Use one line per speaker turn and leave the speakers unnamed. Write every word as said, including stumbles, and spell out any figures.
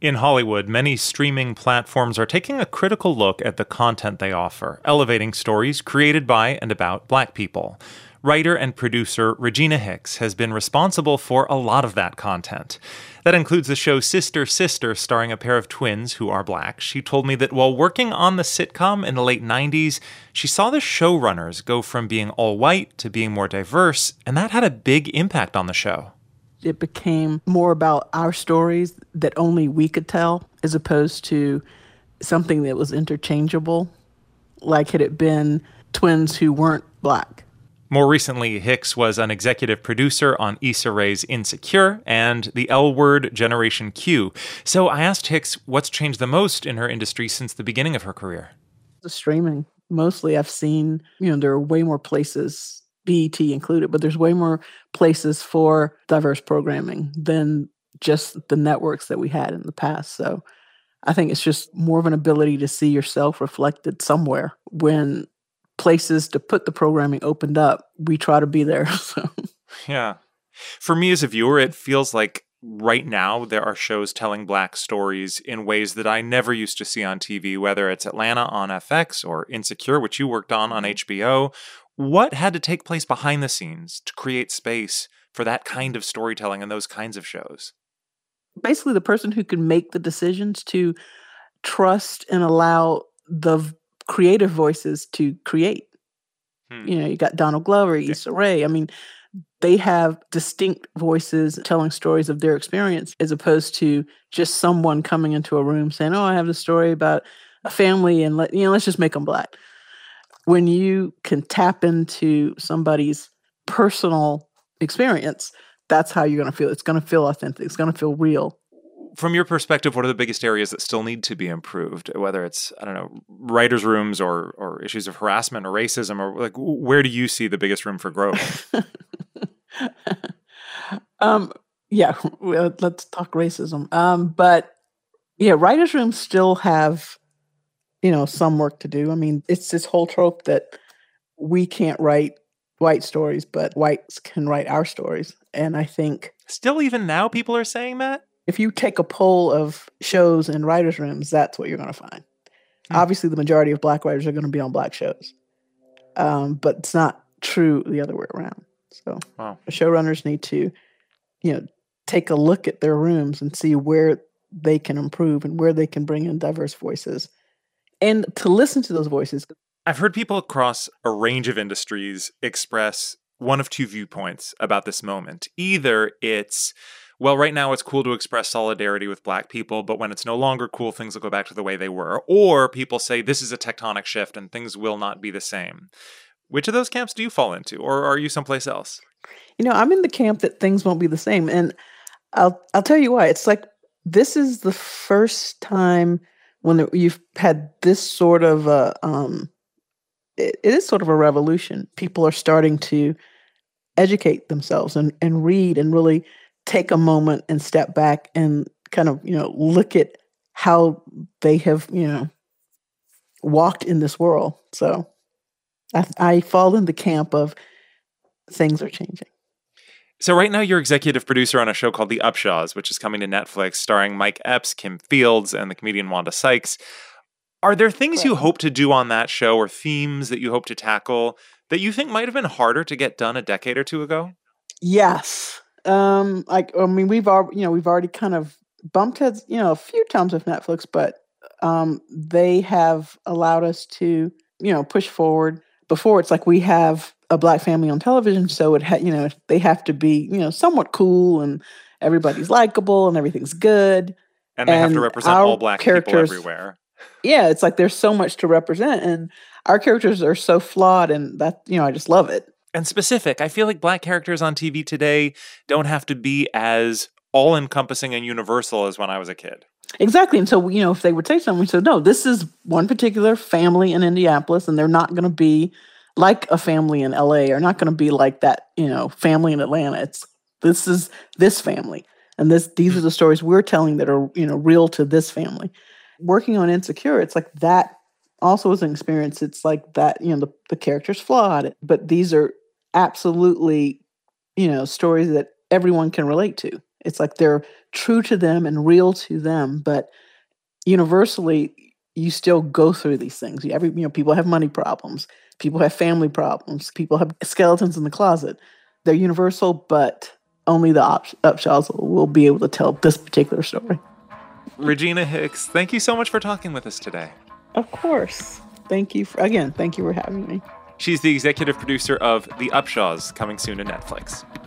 In Hollywood, many streaming platforms are taking a critical look at the content they offer, elevating stories created by and about Black people. Writer and producer Regina Hicks has been responsible for a lot of that content. That includes the show Sister Sister, starring a pair of twins who are Black. She told me that while working on the sitcom in the late nineties, she saw the showrunners go from being all white to being more diverse, and that had a big impact on the show.
It became more about our stories that only we could tell, as opposed to something that was interchangeable, like had it been twins who weren't Black.
More recently, Hicks was an executive producer on Issa Rae's Insecure and the L Word Generation Q. So I asked Hicks what's changed the most in her industry since the beginning of her career.
The streaming. Mostly I've seen, you know, there are way more places, B E T included, but there's way more places for diverse programming than just the networks that we had in the past. So I think it's just more of an ability to see yourself reflected somewhere. When places to put the programming opened up, we try to be there. So.
Yeah. For me as a viewer, it feels like right now there are shows telling Black stories in ways that I never used to see on T V, whether it's Atlanta on F X or Insecure, which you worked on on H B O. What had to take place behind the scenes to create space for that kind of storytelling and those kinds of shows?
Basically, the person who can make the decisions to trust and allow the v- creative voices to create. Hmm. You know, you got Donald Glover, Issa Rae. I mean, they have distinct voices telling stories of their experience, as opposed to just someone coming into a room saying, oh, I have a story about a family and let, you know, let's just make them Black. When you can tap into somebody's personal experience, that's how you're going to feel. It's going to feel authentic. It's going to feel real.
From your perspective, what are the biggest areas that still need to be improved? Whether it's, I don't know, writers' rooms or or issues of harassment or racism, or like, where do you see the biggest room for growth?
um, yeah, well, let's talk racism. Um, but yeah, writers' rooms still have, you know, some work to do. I mean, it's this whole trope that we can't write white stories, but whites can write our stories. And I think...
Still, even now, people are saying that?
If you take a poll of shows in writers' rooms, that's what you're going to find. Hmm. Obviously, the majority of Black writers are going to be on Black shows. Um, but it's not true the other way around. So wow. Showrunners need to, you know, take a look at their rooms and see where they can improve and where they can bring in diverse voices. And to listen to those voices.
I've heard people across a range of industries express one of two viewpoints about this moment. Either it's, well, right now it's cool to express solidarity with Black people, but when it's no longer cool, things will go back to the way they were. Or people say this is a tectonic shift and things will not be the same. Which of those camps do you fall into? Or are you someplace else?
You know, I'm in the camp that things won't be the same. And I'll I'll tell you why. It's like, this is the first time when you've had this sort of a, um, it, it is sort of a revolution. People are starting to educate themselves and, and read and really take a moment and step back and kind of, you know, look at how they have, you know, walked in this world. So I, I fall in the camp of things are changing.
So right now you're executive producer on a show called The Upshaws, which is coming to Netflix, starring Mike Epps, Kim Fields, and the comedian Wanda Sykes. Are there things Correct. You hope to do on that show or themes that you hope to tackle that you think might have been harder to get done a decade or two ago?
Yes. Um, like, I mean, we've already, you know, we've already kind of bumped heads, you know, a few times with Netflix, but um, they have allowed us to, you know, push forward. Before, it's like we have a Black family on television, so it ha- you know, they have to be, you know, somewhat cool and everybody's likable and everything's good.
And they and have to represent all Black people everywhere.
Yeah, it's like there's so much to represent, and our characters are so flawed, and that, you know, I just love it.
And specific. I feel like Black characters on T V today don't have to be as all-encompassing and universal as when I was a kid.
Exactly. And so, you know, if they would say something, we said, no, this is one particular family in Indianapolis, and they're not going to be like a family in L A, or not going to be like that, you know, family in Atlanta. It's, this is this family. And this, these are the stories we're telling that are, you know, real to this family. Working on Insecure, it's like that also is an experience. It's like that, you know, the, the character's flawed, but these are absolutely, you know, stories that everyone can relate to. It's like they're true to them and real to them, but universally, you still go through these things. Every, you know, people have money problems. People have family problems. People have skeletons in the closet. They're universal, but only the up- Upshaws will be able to tell this particular story.
Regina Hicks, thank you so much for talking with us today.
Of course. Thank you. For, again, thank you for having me.
She's the executive producer of The Upshaws, coming soon to Netflix.